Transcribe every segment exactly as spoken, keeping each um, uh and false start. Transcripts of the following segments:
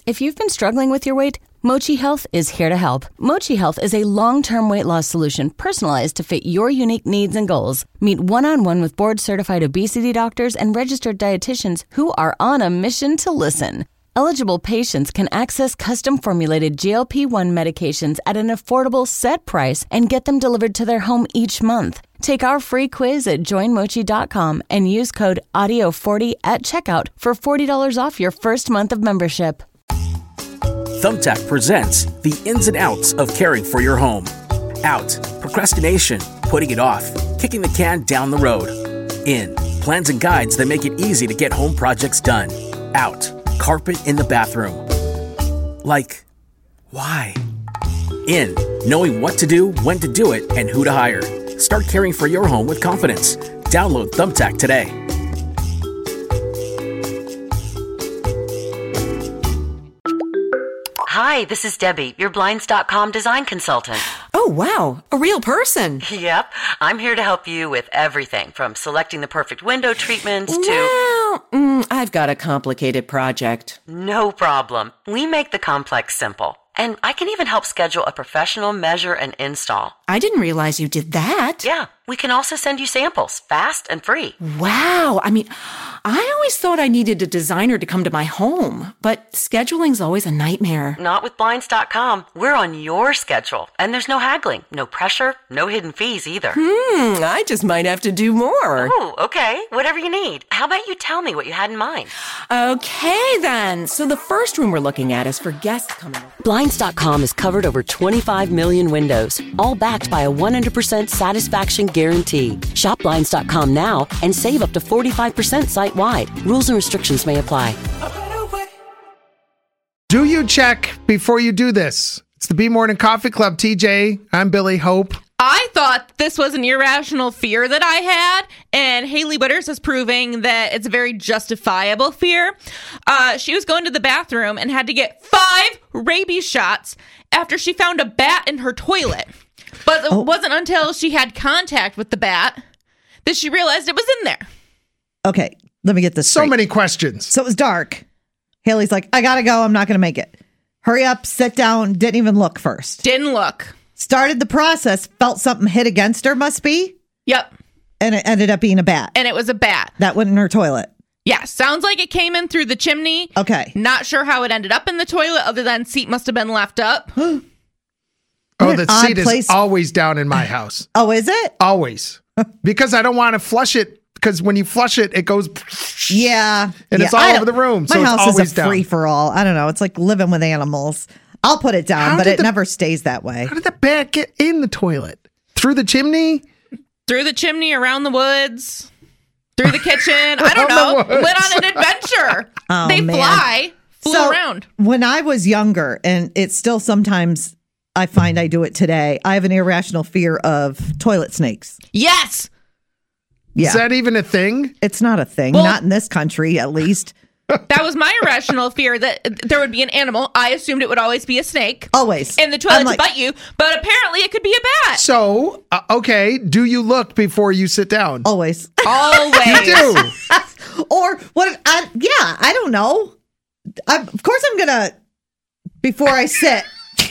If you've been struggling with your weight, Mochi Health is here to help. Mochi Health is a long-term weight loss solution personalized to fit your unique needs and goals. Meet one-on-one with board-certified obesity doctors and registered dietitians who are on a mission to listen. Eligible patients can access custom-formulated G L P one medications at an affordable set price and get them delivered to their home each month. Take our free quiz at join mochi dot com and use code audio forty at checkout for forty dollars off your first month of membership. Thumbtack presents the ins and outs of caring for your home. Out, procrastination, putting it off, kicking the can down the road. In, plans and guides that make it easy to get home projects done. Out, carpet in the bathroom. Like, why? In, knowing what to do, when to do it, and who to hire. Start caring for your home with confidence. Download Thumbtack today. Hi, this is Debbie, your Blinds dot com design consultant. Oh, wow. A real person. Yep. I'm here to help you with everything from selecting the perfect window treatments to... Well, mm, I've got a complicated project. No problem. We make the complex simple. And I can even help schedule a professional measure and install. I didn't realize you did that. Yeah. We can also send you samples, fast and free. Wow. I mean, I always thought I needed a designer to come to my home, but scheduling's always a nightmare. Not with Blinds dot com. We're on your schedule, and there's no haggling, no pressure, no hidden fees either. Hmm, I just might have to do more. Oh, okay. Whatever you need. How about you tell me what you had in mind? Okay, then. So the first room we're looking at is for guests coming over. Blinds dot com has covered over twenty-five million windows, all backed by a one hundred percent satisfaction guarantee. Shop Blinds dot com now and save up to forty-five percent site-wide. Rules and restrictions may apply. Do you check before you do this? It's the B Morning Coffee Club. T J, I'm Billy Hope. I thought this was an irrational fear that I had, and Haley Witters is proving that it's a very justifiable fear. Uh, she was going to the bathroom and had to get five rabies shots after she found a bat in her toilet. But it oh. wasn't until she had contact with the bat that she realized it was in there. Okay, let me get this So straight. many questions. So it was dark. Haley's like, I gotta go. I'm not gonna make it. Hurry up, sit down. Didn't even look first. Didn't look. Started the process, felt something hit against her, must be. Yep. And it ended up being a bat. And it was a bat. That went in her toilet. Yeah, sounds like it came in through the chimney. Okay. Not sure how it ended up in the toilet other than seat must have been left up. Oh, the seat is always down in my house. Oh, is it? Always. Because I don't want to flush it, because when you flush it, it goes... Yeah. And yeah, it's all over the room, My so it's house always is a down. free-for-all. I don't know. It's like living with animals. I'll put it down, How but did it the- never stays that way. How did the bat get in the toilet? Through the chimney? Through the chimney, around the woods, through the kitchen. I don't Around know. the woods. Went on an adventure. Oh, they man. fly, flew So, around. When I was younger, and it's still sometimes I find I do it today, I have an irrational fear of toilet snakes. Yes. Yeah. Is that even a thing? It's not a thing. Well- not in this country, at least. That was my irrational fear that there would be an animal. I assumed it would always be a snake. Always. In the toilet I'm like- to bite you, but apparently it could be a bat. So, uh, okay, do you look before you sit down? Always. Always. You do. Or what? If I, yeah, I don't know. I, of course, I'm gonna before I sit.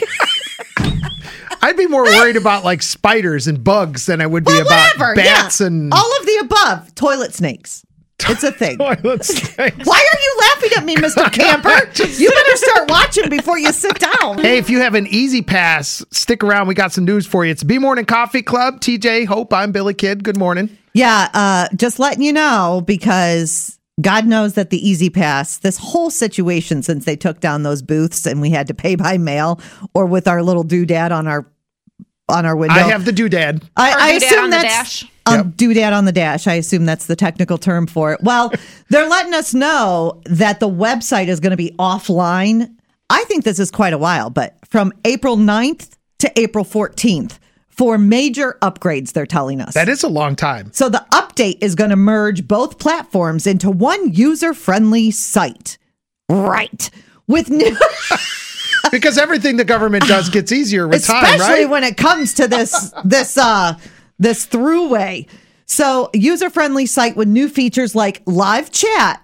I'd be more worried about like spiders and bugs than I would be Well, about whatever. bats yeah. and all of the above. Toilet snakes. It's a thing. toilet snakes. Why are you laughing at me, Mister Camper? You better start watching before you sit down. Hey, if you have an easy pass, stick around. We got some news for you. It's B Morning Coffee Club. T J, Hope, I'm Billy Kidd. Good morning. Yeah, uh, just letting you know, because God knows that the Easy Pass, this whole situation since they took down those booths and we had to pay by mail or with our little doodad on our on our window. I have the doodad. I, Or I doodad assume on the that's dash. um, Yep. doodad on the dash. I assume that's the technical term for it. Well, they're letting us know that the website is going to be offline. I think this is quite a while, but from April ninth to April fourteenth for major upgrades, they're telling us. That is a long time. So the update is going to merge both platforms into one user-friendly site. Right. With new... Because everything the government does gets easier with time, Especially right? when it comes to this this uh this throughway. So user-friendly site with new features like live chat.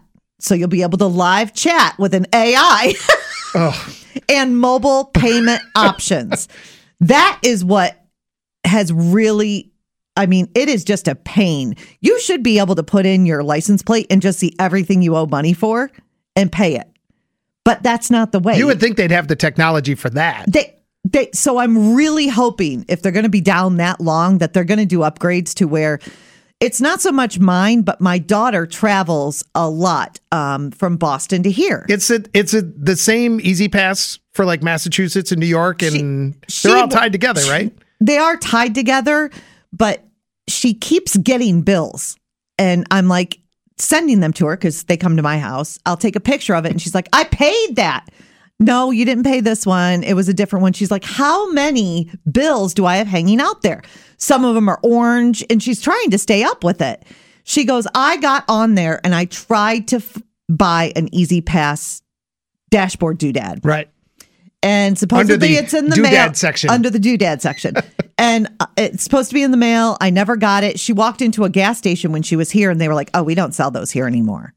So you'll be able to live chat with an A I Oh. and mobile payment options. That is what has really, I mean, it is just a pain. You should be able to put in your license plate and just see everything you owe money for and pay it. But that's not the way. You would think they'd have the technology for that. They, they, so I'm really hoping if they're going to be down that long that they're going to do upgrades to where it's not so much mine, but my daughter travels a lot um, from Boston to here. It's a, it's a, the same Easy Pass for like Massachusetts and New York, and She- they're she- all tied together, right? They are tied together, but she keeps getting bills. And I'm like sending them to her because they come to my house. I'll take a picture of it. And she's like, I paid that. No, you didn't pay this one. It was a different one. She's like, how many bills do I have hanging out there? Some of them are orange. And she's trying to stay up with it. She goes, I got on there and I tried to f- buy an Easy Pass dashboard doodad. Right. And supposedly Under the it's in the doodad mail section. Under the doodad section. And uh, it's supposed to be in the mail. I never got it. She walked into a gas station when she was here and they were like, oh, we don't sell those here anymore.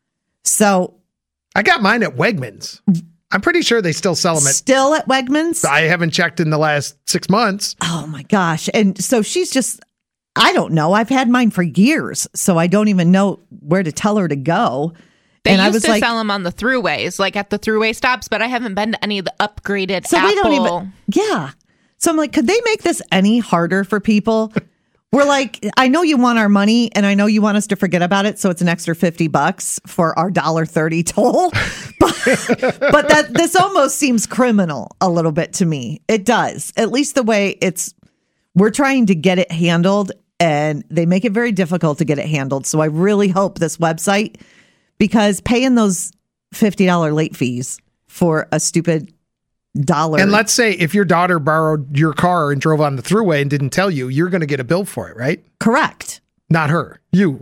So I got mine at Wegmans. I'm pretty sure they still sell them at. still at Wegmans. I haven't checked in the last six months. Oh my gosh. And so she's just, I don't know. I've had mine for years. So I don't even know where to tell her to go. They and used I was to like, sell them on the throughways, like at the throughway stops, but I haven't been to any of the upgraded so Apple. we don't even, yeah. So I'm like, could they make this any harder for people? We're like, I know you want our money and I know you want us to forget about it. So it's an extra fifty bucks for our one dollar thirty toll. But, but that this almost seems criminal a little bit to me. It does. At least the way it's, we're trying to get it handled and they make it very difficult to get it handled. So I really hope this website, because paying those fifty dollars late fees for a stupid dollar. And let's say if your daughter borrowed your car and drove on the throughway and didn't tell you, you're going to get a bill for it, right? Correct. Not her, you.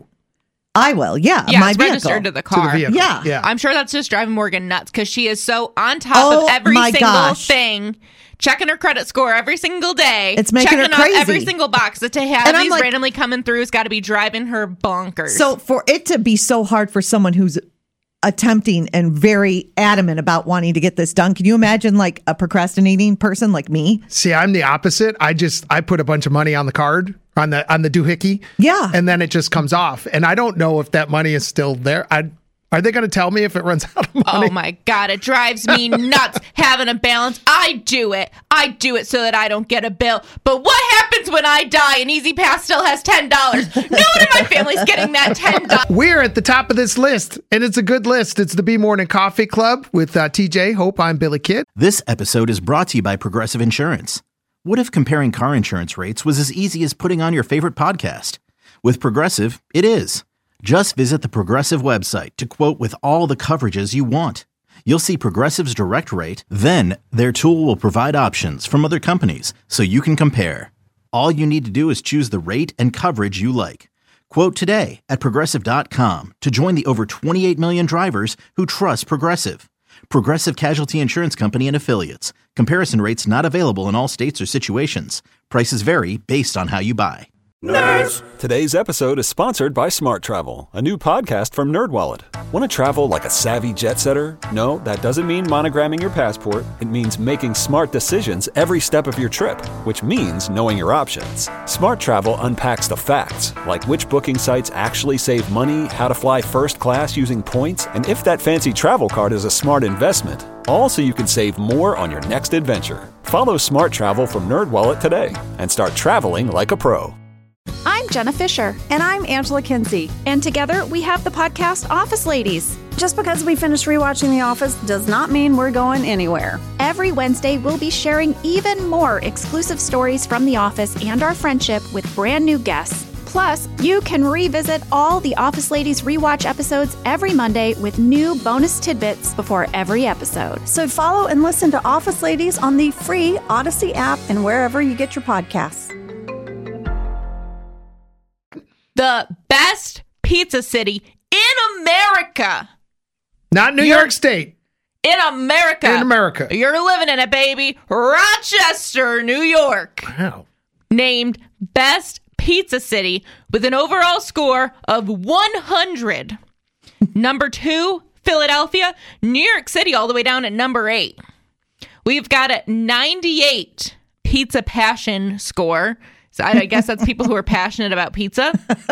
I will. Yeah. Yeah, my it's vehicle. registered to the To the car. vehicle. Yeah. Yeah. I'm sure that's just driving Morgan nuts because she is so on top Oh, of every my single gosh. thing, checking her credit score every single day. It's making her checking off every crazy. single box that to have And I'm these like- randomly coming through has got to be driving her bonkers. So for it to be so hard for someone who's attempting and very adamant about wanting to get this done, can you imagine like a procrastinating person like me? See, I'm the opposite. I just I put a bunch of money on the card on the on the doohickey. Yeah. And then it just comes off. And I don't know if that money is still there. I are they going to tell me if it runs out of money? oh my God, it drives me nuts having a balance. I do it. I do it so that I don't get a bill. But what happens when I die and Easy Pass still has ten dollars? No one in my family's getting that ten dollars. We're at the top of this list, and it's a good list. It's the B Morning Coffee Club with uh, T J Hope. I'm Billy Kidd. This episode is brought to you by Progressive Insurance. What if comparing car insurance rates was as easy as putting on your favorite podcast? With Progressive, it is. Just visit the Progressive website to quote with all the coverages you want. You'll see Progressive's direct rate, then their tool will provide options from other companies so you can compare. All you need to do is choose the rate and coverage you like. Quote today at progressive dot com to join the over twenty-eight million drivers who trust Progressive. Progressive Casualty Insurance Company and Affiliates. Comparison rates not available in all states or situations. Prices vary based on how you buy. Nerds! Today's episode is sponsored by Smart Travel, a new podcast from NerdWallet. Want to travel like a savvy jet setter? No, that doesn't mean monogramming your passport. It means making smart decisions every step of your trip, which means knowing your options. Smart Travel unpacks the facts, like which booking sites actually save money, how to fly first class using points, and if that fancy travel card is a smart investment. All so you can save more on your next adventure. Follow Smart Travel from NerdWallet today and start traveling like a pro. I'm Jenna Fisher. And I'm Angela Kinsey. And together we have the podcast Office Ladies. Just because we finished rewatching The Office does not mean we're going anywhere. Every Wednesday, we'll be sharing even more exclusive stories from The Office and our friendship with brand new guests. Plus, you can revisit all the Office Ladies rewatch episodes every Monday with new bonus tidbits before every episode. So follow and listen to Office Ladies on the free Odyssey app and wherever you get your podcasts. The best pizza city in America. Not New You're- York State. In America. In America. You're living in it, baby. Rochester, New York. Wow. Named best pizza city with an overall score of one hundred. Number two, Philadelphia. New York City all the way down at number eight. We've got a ninety-eight pizza passion score. So I guess that's people who are passionate about pizza.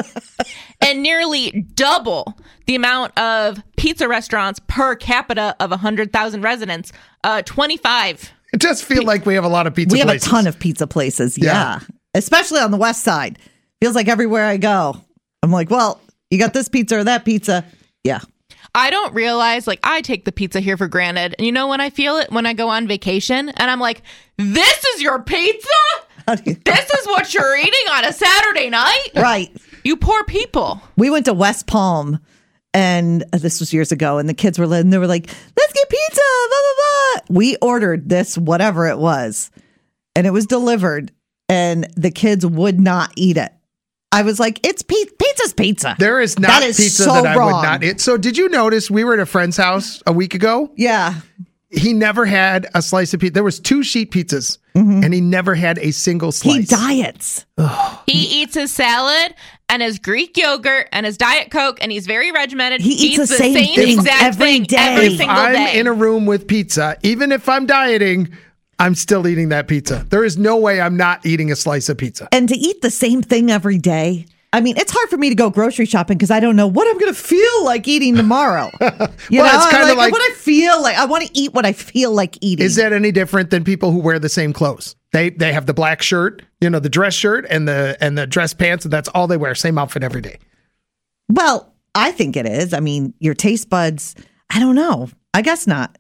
And nearly double the amount of pizza restaurants per capita of one hundred thousand residents. Uh, twenty-five. It does feel P- like we have a lot of pizza we places. We have a ton of pizza places, yeah. yeah. Especially on the west side. Feels like everywhere I go, I'm like, well, you got this pizza or that pizza. Yeah. I don't realize, like, I take the pizza here for granted. And you know when I feel it? When I go on vacation and I'm like, this is your pizza? This is what you're eating on a Saturday night? Right. You poor people. We went to West Palm, and this was years ago, and the kids were, and they were like, let's get pizza, blah, blah, blah. We ordered this, whatever it was, and it was delivered, and the kids would not eat it. I was like, it's pizza. Pizza's pizza. There is not that is pizza so that I wrong. would not eat. So did you notice we were at a friend's house a week ago? Yeah. He never had a slice of pizza. There was two sheet pizzas, mm-hmm. and he never had a single slice. He diets. He eats his salad and his Greek yogurt and his Diet Coke, and he's very regimented. He eats, eats the same, same thing exact every thing day. every single I'm day. in a room with pizza. Even if I'm dieting, I'm still eating that pizza. There is no way I'm not eating a slice of pizza. And to eat the same thing every day. I mean, it's hard for me to go grocery shopping because I don't know what I'm going to feel like eating tomorrow. You well, know, it's kind of like, like what I feel like. I want to eat what I feel like eating. Is that any different than people who wear the same clothes? They they have the black shirt, you know, the dress shirt and the and the dress pants, and that's all they wear. Same outfit every day. Well, I think it is. I mean, your taste buds. I don't know. I guess not.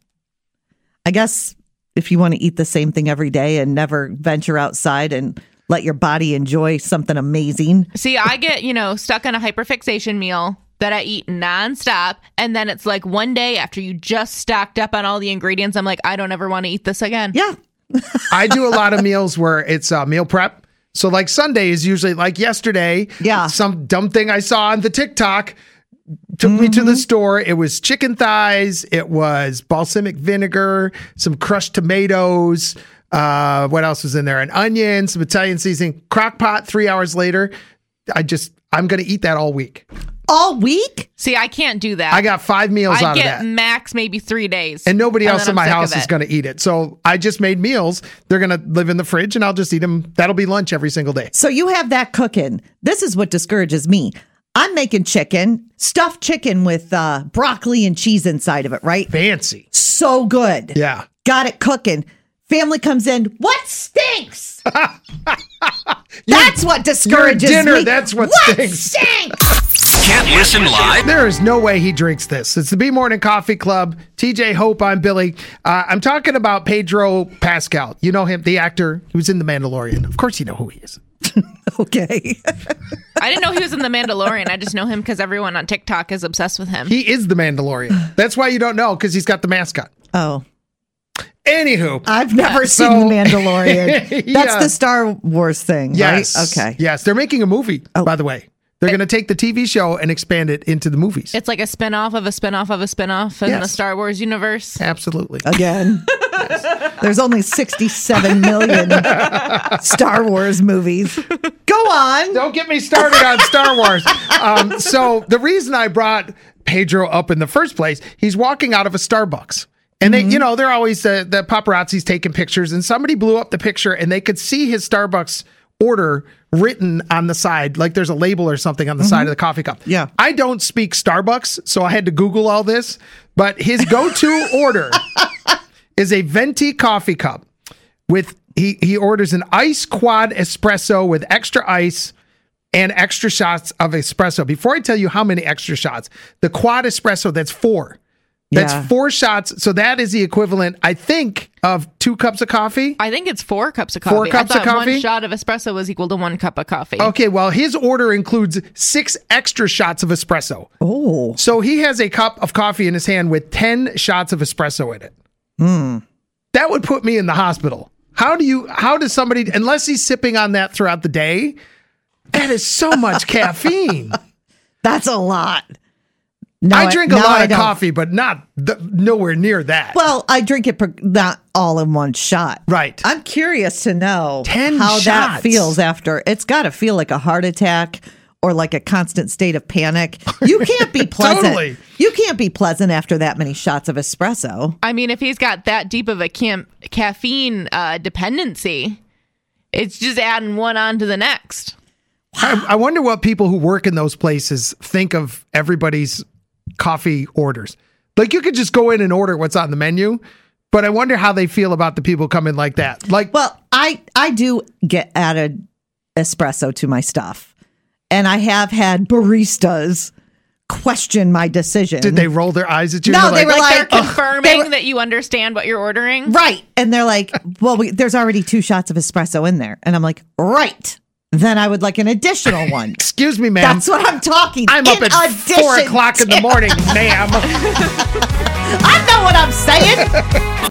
I guess if you want to eat the same thing every day and never venture outside and let your body enjoy something amazing. See, I get, you know, stuck on a hyperfixation meal that I eat nonstop. And then it's like one day after you just stocked up on all the ingredients, I'm like, I don't ever want to eat this again. Yeah. I do a lot of meals where it's uh, meal prep. So like Sunday is usually like yesterday. Yeah. Some dumb thing I saw on the TikTok took mm-hmm. me to the store. It was chicken thighs. It was balsamic vinegar, some crushed tomatoes. Uh, what else was in there? An onion, some Italian seasoning, crock pot. Three hours later, I just, I'm going to eat that all week. All week? See, I can't do that. I got five meals I out of get that. max maybe three days. And nobody and else in my sick house is going to eat it. So I just made meals. They're going to live in the fridge and I'll just eat them. That'll be lunch every single day. So you have that cooking. This is what discourages me. I'm making chicken, stuffed chicken with uh, broccoli and cheese inside of it, right? Fancy. So good. Yeah. Got it cooking. Family comes in. What stinks? That's what discourages your dinner, me. That's what, what stinks. stinks? Can't listen live? There is no way he drinks this. It's the B Morning Coffee Club. T J Hope, I'm Billy. Uh, I'm talking about Pedro Pascal. You know him, the actor. He was in The Mandalorian. Of course you know who he is. Okay. I didn't know he was in The Mandalorian. I just know him because everyone on TikTok is obsessed with him. He is The Mandalorian. That's why you don't know, because he's got the mascot. Oh. Anywho. I've never so, seen The Mandalorian. That's yeah. the Star Wars thing, yes. right? Okay. Yes. They're making a movie, oh. by the way. They're going to take the T V show and expand it into the movies. It's like a spinoff of a spinoff of a spinoff in yes. the Star Wars universe. Absolutely. Again. yes. There's only sixty-seven million Star Wars movies. Go on. Don't get me started on Star Wars. Um, so the reason I brought Pedro up in the first place, he's walking out of a Starbucks. And they, mm-hmm. you know, they're always uh, the paparazzi's taking pictures, and somebody blew up the picture and they could see his Starbucks order written on the side, like there's a label or something on the mm-hmm. side of the coffee cup. Yeah. I don't speak Starbucks, so I had to Google all this, but his go-to order is a venti coffee cup with, he, he orders an ice quad espresso with extra ice and extra shots of espresso. Before I tell you how many extra shots, the quad espresso, that's four. That's yeah. four shots. So that is the equivalent, I think, of two cups of coffee. I think it's four cups of coffee. Four cups I thought of coffee? One shot of espresso was equal to one cup of coffee. Okay, well, his order includes six extra shots of espresso. Oh. So he has a cup of coffee in his hand with ten shots of espresso in it. Hmm. That would put me in the hospital. How do you, how does somebody, unless he's sipping on that throughout the day, that is so much caffeine. That's a lot. No, I drink a no, lot I of don't. coffee, but not the, nowhere near that. Well, I drink it per, not all in one shot. Right. I'm curious to know Ten how shots. that feels after. It's got to feel like a heart attack or like a constant state of panic. You can't be pleasant. Totally. You can't be pleasant after that many shots of espresso. I mean, if he's got that deep of a cam- caffeine uh, dependency, it's just adding one on to the next. I, I wonder what people who work in those places think of everybody's coffee orders. Like, you could just go in and order what's on the menu, but I wonder how they feel about the people coming like that. Like, well, I, I do get added espresso to my stuff, and I have had baristas question my decision. Did they roll their eyes at you? No, They're they like, were Like, like, they're confirming they were- that you understand what you're ordering. right. And they're like, well, we, there's already two shots of espresso in there. And I'm like, right. Then I would like an additional one. Excuse me, ma'am. That's what I'm talking. I'm up in at four addition o'clock in the to- morning, ma'am. I know what I'm saying.